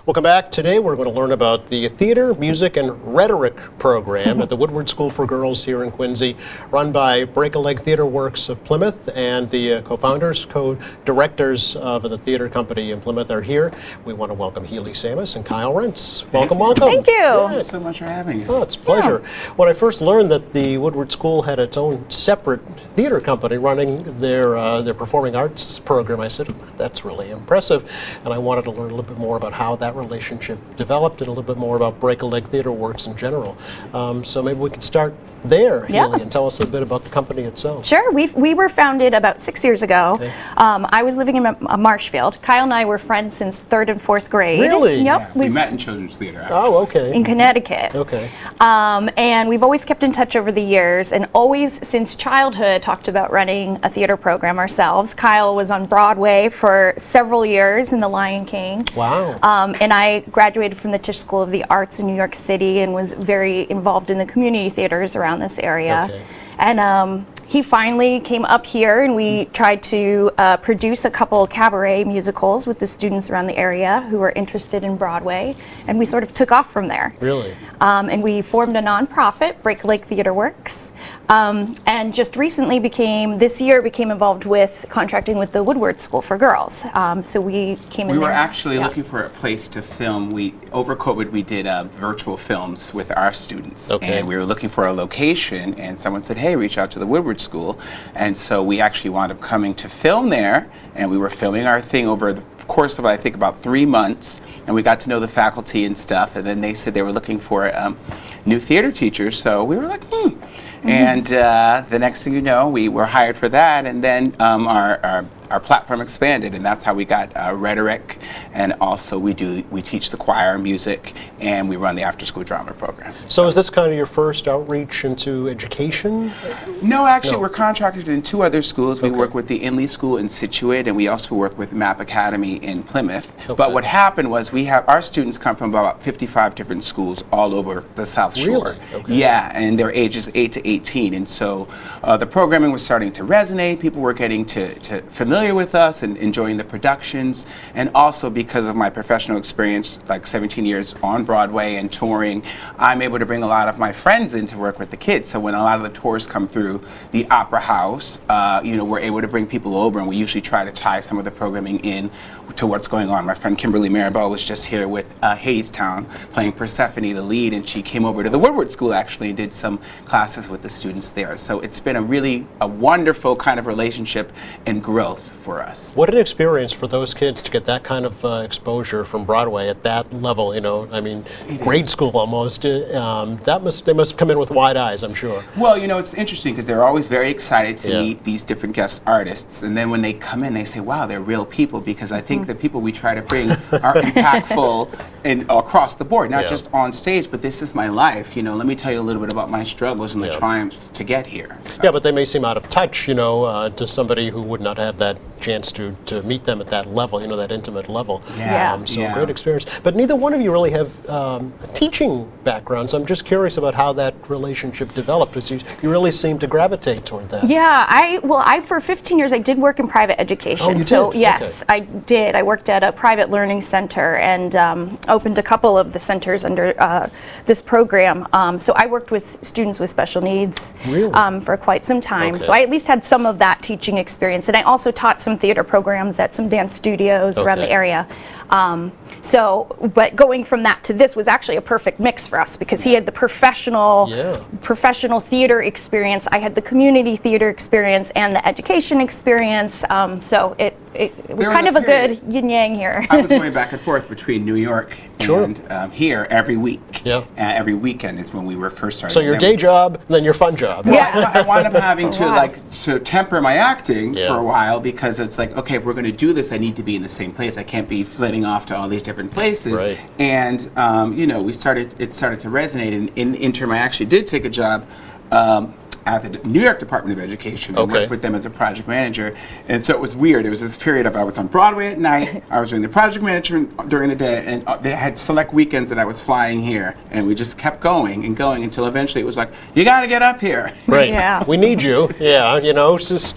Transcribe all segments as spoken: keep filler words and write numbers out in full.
Welcome back. Today we're going to learn about the Theater, Music, and Rhetoric program at the Woodward School for Girls here in Quincy, run by Break a Leg Theater Works of Plymouth, and the uh, co-founders, co-directors of the theater company in Plymouth are here. We want to welcome Healy Samus and Kyle Rentz. Welcome, welcome. Thank you. Yeah. Thanks so much for having us. Oh, it's a pleasure. Yeah. When I first learned that the Woodward School had its own separate theater company running their uh, their performing arts program, I said, that's really impressive. And I wanted to learn a little bit more about how that relationship developed and a little bit more about Break a Leg Theater Works in general. Um, so maybe we can start there, yeah. Healy, and tell us a bit about the company itself. Sure. We we were founded about six years ago. Okay. Um, I was living in M- Marshfield. Kyle and I were friends since third and fourth grade. Really? Yep. Yeah, we met in children's theater. Actually. Oh, okay. In Connecticut. Okay. Um, and we've always kept in touch over the years, and always since childhood talked about running a theater program ourselves. Kyle was on Broadway for several years in The Lion King. Wow. Um, and I graduated from the Tisch School of the Arts in New York City and was very involved in the community theaters around this area. Okay. And um, he finally came up here, and we tried to uh, produce a couple cabaret musicals with the students around the area who were interested in Broadway, and we sort of took off from there. Really? Um, and we formed a nonprofit, Break a Leg Theater Works, um, and just recently became, this year became involved with contracting with the Woodward School for Girls. Um, so we came in We were there. actually Yeah. looking for a place to film. We over COVID we did uh, virtual films with our students, Okay. and we were looking for a location. And someone said, "Hey, reach out to the Woodward School," and so we actually wound up coming to film there. And we were filming our thing over the course of I think about three months, and we got to know the faculty and stuff. And then they said they were looking for um, new theater teachers, so we were like, hmm. Mm-hmm. And uh, the next thing you know, we were hired for that, and then um, our, our our platform expanded, and that's how we got uh, Rhetoric, and also we do we teach the choir music, and we run the after-school drama program. So is this kind of your first outreach into education? No, actually, No. we're contracted in two other schools. We Okay. work with the Inley School in Situate, and we also work with Map Academy in Plymouth. Okay. But what happened was we have our students come from about fifty-five different schools all over the South Shore. Really? Okay. Yeah, and they're ages eight to eighteen, and so uh, the programming was starting to resonate. People were getting to, to familiar with us and enjoying the productions, and also because of my professional experience, like seventeen years on Broadway and touring, I'm able to bring a lot of my friends in to work with the kids. So when a lot of the tours come through the Opera House, uh, you know, we're able to bring people over, and we usually try to tie some of the programming in to what's going on. My friend Kimberly Maribel was just here with uh, Hadestown playing Persephone, the lead, and she came over to the Woodward School actually and did some classes with the students there. So it's been a really a wonderful kind of relationship and growth for us. What an experience for those kids to get that kind of uh, exposure from Broadway at that level, you know, I mean, It grade is. school almost. uh, Um, that must They must come in with wide eyes, I'm sure. Well, you know, it's interesting because they're always very excited to Yeah. meet these different guest artists. And then when they come in, they say, wow, they're real people, because I think the people we try to bring are impactful and across the board, not Yeah. just on stage, but this is my life. You know, let me tell you a little bit about my struggles and Yeah. the triumphs to get here. So. Yeah, but they may seem out of touch, you know, uh, to somebody who would not have that chance to, to meet them at that level, you know, that intimate level. Yeah. Um, so Yeah. great experience. But neither one of you really have um, a teaching background, so I'm just curious about how that relationship developed, because you, you really seem to gravitate toward that. Yeah, I well, I for fifteen years I did work in private education. Oh, you so did? yes, Okay. I did. I worked at a private learning center and um, opened a couple of the centers under uh, this program. Um, so I worked with students with special needs Really? um, for quite some time. Okay. So I at least had some of that teaching experience, and I also taught some theater programs at some dance studios around Okay. the area. Um, so, but going from that to this was actually a perfect mix for us, because he had the professional, Yeah. professional theater experience. I had the community theater experience and the education experience. Um, so it, it, it was There was kind a of a period- good yin yang here. I was going back and forth between New York Sure. and um, here every week. Yeah. Uh, every weekend is when we were first starting. So your And then- day job, then your fun job. Well, Yeah. I, I wound up having to Wow. like to temper my acting Yeah. for a while, because it's like, okay, if we're going to do this, I need to be in the same place. I can't be flitting off to all these different places. Right. And um, you know, we started. It started to resonate. And in the interim, I actually did take a job. Um, at the New York Department of Education. I Okay. worked with them as a project manager. And so it was weird. It was this period of I was on Broadway at night, I was doing the project management during the day, and uh, they had select weekends that I was flying here. And we just kept going and going until eventually it was like, you got to get up here. Right. Yeah. We need you. Yeah, you know, just stop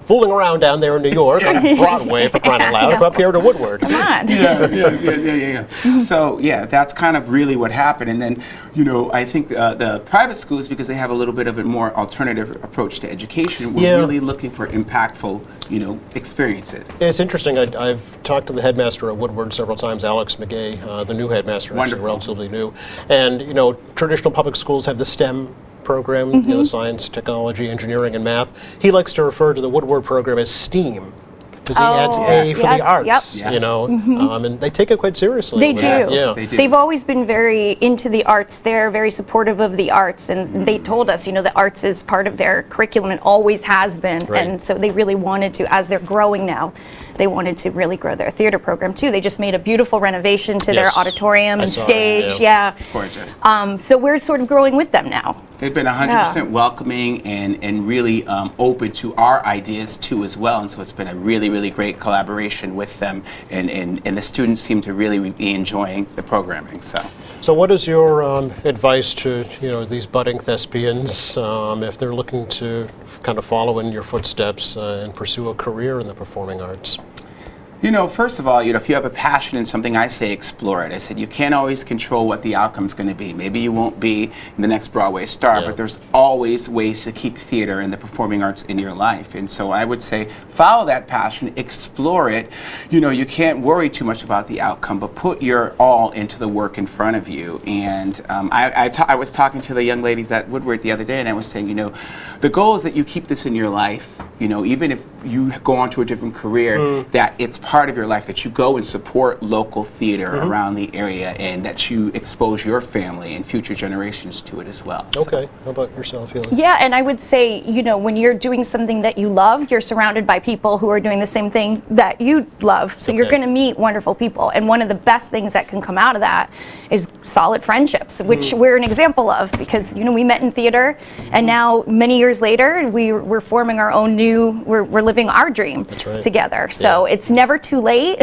fooling around down there in New York on Broadway, for crying out loud, come up here to Woodward. Come on. yeah, yeah, yeah, yeah, yeah. yeah. So yeah, that's kind of really what happened. And then, you know, I think uh, the private schools, because they have a little bit of a more alternative approach to education, we're Yeah. really looking for impactful, you know, experiences. It's interesting. I, I've talked to the headmaster at Woodward several times, Alex McGay, uh, the new headmaster, actually Wonderful. relatively new. And, you know, traditional public schools have the STEM program, Mm-hmm. you know, science, technology, engineering, and math. He likes to refer to the Woodward program as STEAM, because he adds Oh, A for yes, the arts, yep. Mm-hmm. you know, um, and they take it quite seriously. They with do. that. Yeah. They do. They've always been very into the arts. They're very supportive of the arts, and they told us, you know, the arts is part of their curriculum and always has been. Right. And so they really wanted to, as they're growing now, they wanted to really grow their theater program too. They just made a beautiful renovation to their Yes. auditorium I and saw that, stage. yeah. Yeah. Gorgeous. Um, so we're sort of growing with them now. They've been one hundred percent welcoming and, and really um, open to our ideas too as well. And so it's been a really, really great collaboration with them. And, and, and the students seem to really be enjoying the programming. So. So what is your um, advice to, you know, these budding thespians um, if they're looking to kind of follow in your footsteps uh, and pursue a career in the performing arts? You know, first of all, you know, if you have a passion in something, I say explore it. I said you can't always control what the outcome's going to be. Maybe you won't be the next Broadway star, Yeah. but there's always ways to keep theater and the performing arts in your life. And so I would say follow that passion, explore it. You know, you can't worry too much about the outcome, but put your all into the work in front of you. And um, I, I, ta- I was talking to the young ladies at Woodward the other day, and I was saying, you know, the goal is that you keep this in your life. You know, even if you go on to a different career, Mm. that it's part of your life, that you go and support local theater Mm-hmm. around the area, and that you expose your family and future generations to it as well. So- Okay, how about yourself, Healy? Yeah, and I would say, you know, when you're doing something that you love, you're surrounded by people who are doing the same thing that you love. So you're Okay. going to meet wonderful people. And one of the best things that can come out of that is solid friendships, which Mm. we're an example of because, you know, we met in theater and now many years later, we, we're forming our own new, we're, we're living our dream That's right. together. So Yeah. it's never too late.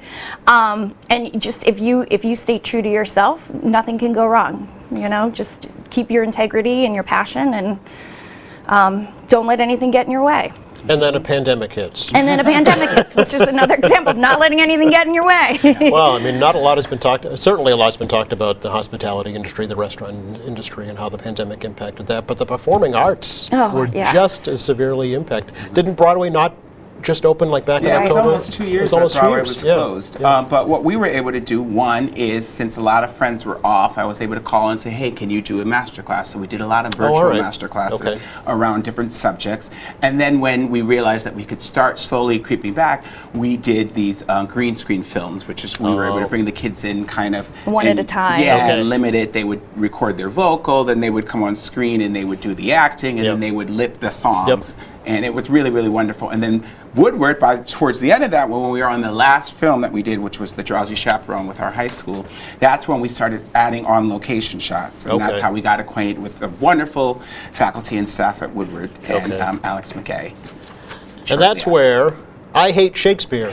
um, and just if you, if you stay true to yourself, nothing can go wrong. You know, just keep your integrity and your passion and um, don't let anything get in your way. And then a pandemic hits. And then a pandemic hits, which is another example of not letting anything get in your way. Well, I mean, not a lot has been talked, certainly a lot's been talked about the hospitality industry, the restaurant industry, and how the pandemic impacted that. But the performing arts Oh, were yes. just as severely impacted. Didn't Broadway not just open like back Yeah, in it was October? almost two It years was that almost two Broadway years, was yeah. closed. Yeah. Um, but what we were able to do, one, is since a lot of friends were off, I was able to call and say, hey, can you do a master class? So we did a lot of virtual all right. master classes Okay. around different subjects. And then when we realized that we could start slowly creeping back, we did these uh, green screen films, which is we were able to Oh. bring the kids in kind of One at and- a time. Yeah, Okay. and limit it. They would record their vocal, then they would come on screen and they would do the acting, and Yep. then they would lip the songs. And it was really, really wonderful. And then Woodward, by towards the end of that, when we were on the last film that we did, which was The Drowsy Chaperone with our high school, that's when we started adding on location shots. And Okay. that's how we got acquainted with the wonderful faculty and staff at Woodward and Okay. um, Alex McKay. And that's Shortly where I Hate Shakespeare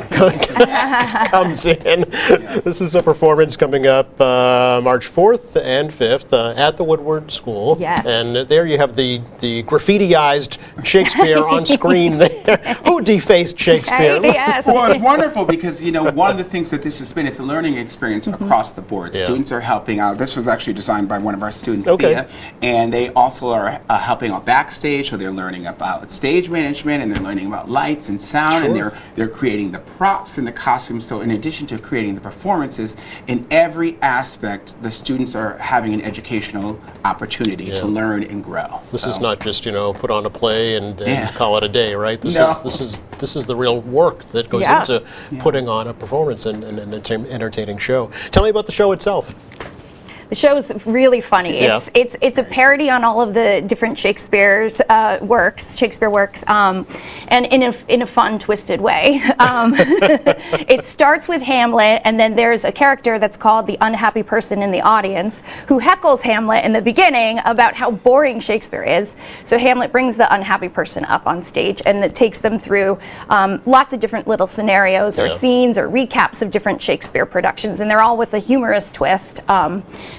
comes in. This is a performance coming up uh, March fourth and fifth uh, at the Woodward School. Yes. And there you have the, the graffitiized Shakespeare on screen there. Who defaced Shakespeare? Right? Yes. Well, it's wonderful because, you know, one of the things that this has been, it's a learning experience across the board. Yeah. Students are helping out. This was actually designed by one of our students, Okay. Thea, and they also are uh, helping out backstage, so they're learning about stage management, and they're learning about lights and sound, and Sure. they're they're creating the props and the costumes. So in addition to creating the performances, in every aspect, the students are having an educational opportunity Yeah. to learn and grow. This So- is not just, you know, put on a play and, and Yeah. call it a day, right? This No. is this is this is the real work that goes Yeah. into putting on a performance and, and an enter- entertaining show. Tell me about the show itself. The show is really funny. Yeah. It's it's it's a parody on all of the different Shakespeare's uh, works, Shakespeare works, um, and in a in a fun, twisted way. Um, it starts with Hamlet, and then there's a character that's called the unhappy person in the audience who heckles Hamlet in the beginning about how boring Shakespeare is. So Hamlet brings the unhappy person up on stage, and it takes them through um, lots of different little scenarios or Yeah. scenes or recaps of different Shakespeare productions, and they're all with a humorous twist. Um,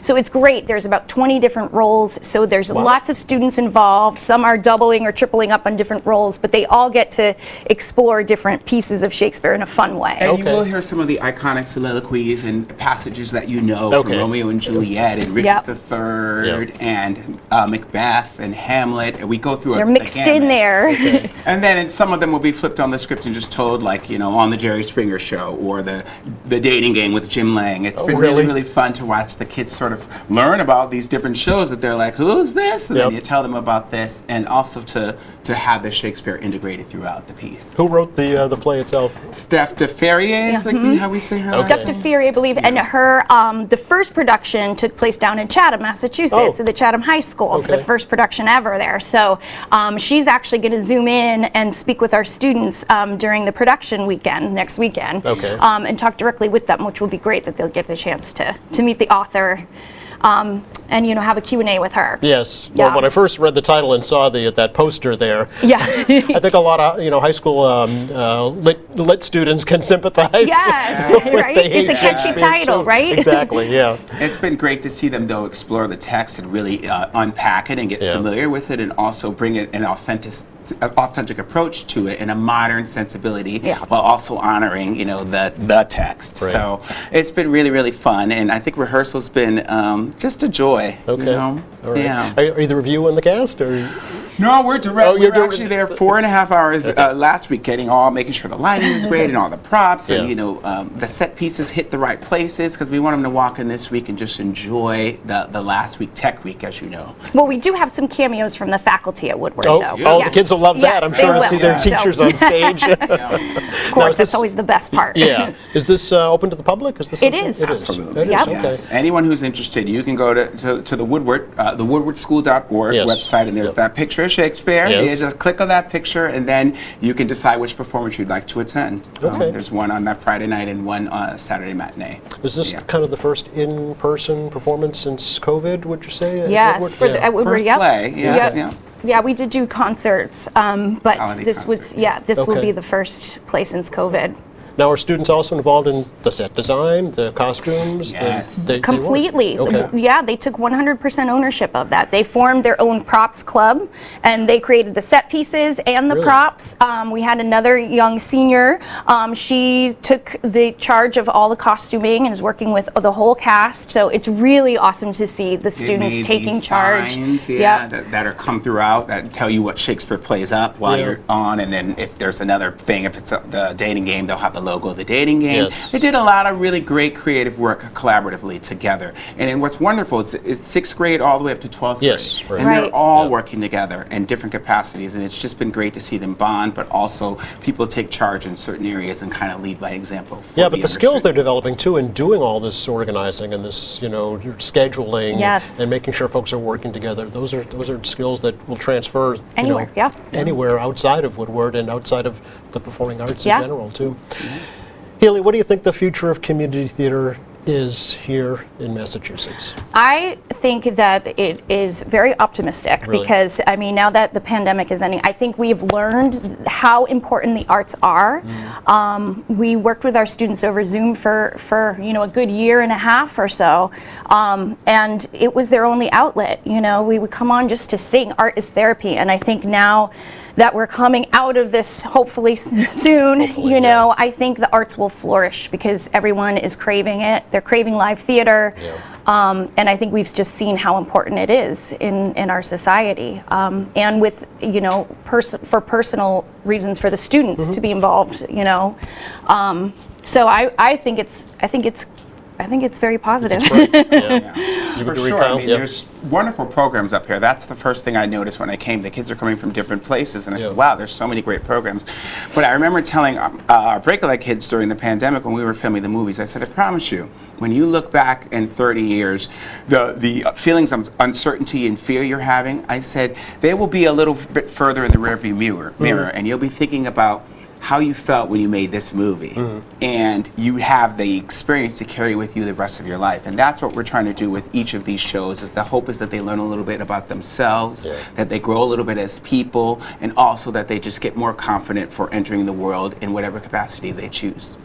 So it's great. There's about twenty different roles, so there's Wow. lots of students involved. Some are doubling or tripling up on different roles, but they all get to explore different pieces of Shakespeare in a fun way. And you Okay. will hear some of the iconic soliloquies and passages that you know Okay. from Romeo and Juliet and Richard Yep. the Third Yep. and uh, Macbeth and Hamlet. And we go through They're a, mixed the in gamut. there. And then some of them will be flipped on the script and just told, like, you know, on the Jerry Springer Show or the the Dating Game with Jim Lang. It's Oh, been really? really, really fun to watch the kids sort of learn about these different shows that they're like, who's this? And Yep. then you tell them about this, and also to to have the Shakespeare integrated throughout the piece. Who wrote the uh, the play itself? Steph DeFerrier is like how we say her last Steph name? DeFerrier, I believe, and her, um, the first production took place down in Chatham, Massachusetts, Oh. at the Chatham High School. It's Okay. the first production ever there. So um, she's actually going to zoom in and speak with our students um, during the production weekend, next weekend, Okay. um, and talk directly with them, which will be great that they'll get the chance to, to meet the author um, and, you know, have a Q and A with her. Yes. Yeah. Well, when I first read the title and saw the that poster there, Yeah. I think a lot of you know high school um, uh, lit, lit students can sympathize. Yes, with right? the It's a age catchy gap, title, too. right? Exactly. Yeah. It's been great to see them, though, explore the text and really uh, unpack it and get Yeah. familiar with it, and also bring it an authentic, authentic approach to it and a modern sensibility, Yeah. while also honoring, you know, the the text. Right. So it's been really, really fun, and I think rehearsal's been um, just a joy. Okay. You know? All right. Yeah. Are, are either of you in the cast or? No, we're direct. Oh, we you're were direct- actually there four and a half hours uh, last week, getting all, making sure the lighting is great and all the props, Yeah. and you know, um, the set pieces hit the right places, because we want them to walk in this week and just enjoy the the last week, Tech Week, as you know. Well, we do have some cameos from the faculty at Woodward, Oh, though. oh Yes. the kids will love that. Yes, I'm they sure to will. see their Yeah. teachers So- on stage. Yeah. Of Now, course, is that's this- always the best part. Yeah. Is this uh, open to the public? Is this It something- is. It is. Absolutely. It is, Yep. okay. Yes. Anyone who's interested, you can go to, to, to the Woodward, uh, the woodward school dot org Yes. website, and there's Yep. that picture of Shakespeare. Yes. You just click on that picture, and then you can decide which performance you'd like to attend. Um, Okay. there's one on that Friday night and one uh, Saturday matinee. Is this Yeah. kind of the first in-person performance since COVID, would you say? at Yes, Woodward? for the, Yeah. at Woodward, First yep. play, yeah, Yep. yeah. Yeah, we did do concerts, um, but Holiday this would, concert, yeah, this will Okay. be the first play since COVID. Now, are students also involved in the set design, the costumes? the- Yes. they- they were? Completely. Okay. Yeah, they took one hundred percent ownership of that. They formed their own props club, and they created the set pieces and the Really? props. Um, we had another young senior. Um, she took the charge of all the costuming and is working with the whole cast. So it's really awesome to see the They students made taking these charge. signs, yeah, Yep. that, that are come throughout that tell you what Shakespeare plays up while Yeah. you're on, and then if there's another thing, if it's a, the dating game, they'll have the logo of the dating game. Yes. They did a lot of really great creative work collaboratively together. And, then what's wonderful is it's sixth grade all the way up to twelfth Yes, grade. right. And Right. they're all Yeah. working together in different capacities, and it's just been great to see them bond, but also people take charge in certain areas and kind of lead by example. for Yeah, but the younger skills they're students. developing too in doing all this organizing and this, you know, your scheduling Yes. and making sure folks are working together. Those are those are skills that will transfer you Anywhere, know, yeah. anywhere outside of Woodward and outside of the performing arts Yeah. in general too. Healy, what do you think the future of community theater is here in Massachusetts? I think that it is very optimistic Really? because, I mean, now that the pandemic is ending, I think we've learned how important the arts are. Mm. Um, we worked with our students over Zoom for, for, you know, a good year and a half or so, um, and it was their only outlet. You know, we would come on just to sing. Art is therapy, and I think now that we're coming out of this, hopefully s- soon, Hopefully, you know, yeah. I think the arts will flourish because everyone is craving it. They're craving live theater. Yeah. Um, and I think we've just seen how important it is in, in our society. Um, and with, you know, pers- for personal reasons for the students Mm-hmm. to be involved, you know. Um, so I, I think it's, I think it's, I think it's very positive. Yeah. You For would agree, sure. I Kyle? mean, Yeah. there's wonderful programs up here. That's the first thing I noticed when I came. The kids are coming from different places, and I Yeah. said, wow, there's so many great programs. But I remember telling um, uh, our Break-A-Leg kids during the pandemic when we were filming the movies, I said, I promise you, when you look back in thirty years, the, the feelings of uncertainty and fear you're having, I said, they will be a little bit further in the rearview mirror, mirror and you'll be thinking about how you felt when you made this movie, and you have the experience to carry with you the rest of your life. And that's what we're trying to do with each of these shows. Is the hope is that they learn a little bit about themselves, Yeah. that they grow a little bit as people, and also that they just get more confident for entering the world in whatever capacity they choose.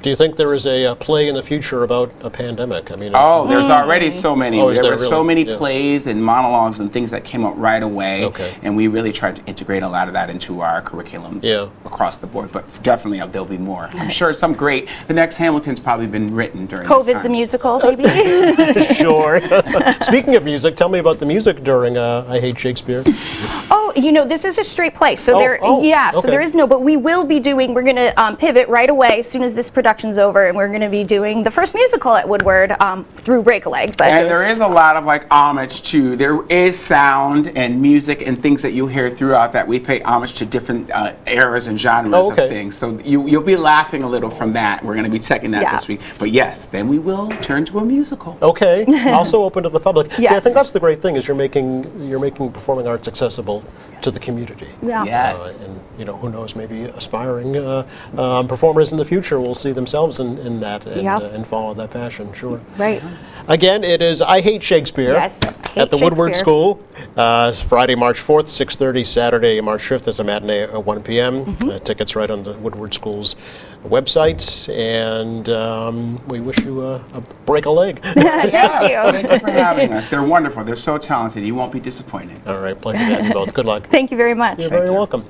Do you think there is a, uh play in the future about a pandemic? I mean, Oh, there's already so many. Oh, is there there were so really? many Yeah. plays and monologues and things that came up right away. Okay. And we really tried to integrate a lot of that into our curriculum Yeah. across the board. But definitely uh, there'll be more. I'm sure some great. The next Hamilton's probably been written during this COVID time. the musical, maybe. sure. Speaking of music, tell me about the music during uh, I Hate Shakespeare. Oh, you know, this is a straight play. So Oh, there, oh, yeah. So okay. there is no, but we will be doing. We're going to um, pivot right away as soon as this production's over, and we're going to be doing the first musical at Woodward um, through Break a Leg. But And there is a lot of like homage to, there is sound and music and things that you hear throughout that we pay homage to different uh, eras and genres Oh, okay. of things. So you, you'll be laughing a little from that. We're going to be checking that Yeah. this week. But yes, then we will turn to a musical. Okay. Also open to the public. See, I Yes. think that's the great thing is you're making you're making performing arts accessible to the community. yeah. Yes. Uh, and you know, who knows? Maybe aspiring uh, um, performers in the future will see themselves in, in that and, Yeah. uh, and follow that passion. Sure. Right. Again, it is I Hate Shakespeare Yes, at Hate the Woodward Shakespeare. School. Uh, it's Friday, March fourth, six thirty. Saturday, March fifth is a matinee at one p m Mm-hmm. Uh, tickets right on the Woodward School's website. And um, we wish you a, a break a leg. Thank Yes, you. thank you for having us. They're wonderful. They're so talented. You won't be disappointed. All right, pleasure to have you both. Good luck. Thank you very much. You're very you. welcome.